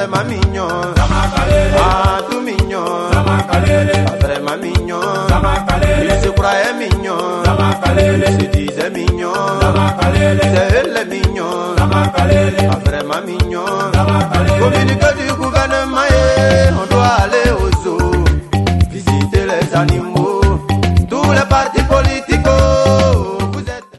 vraiment mignon. Ah, tout mignon. Pas vraiment mignon. Il se croyait mignon. Il se disait mignon. C'est elle les mignon.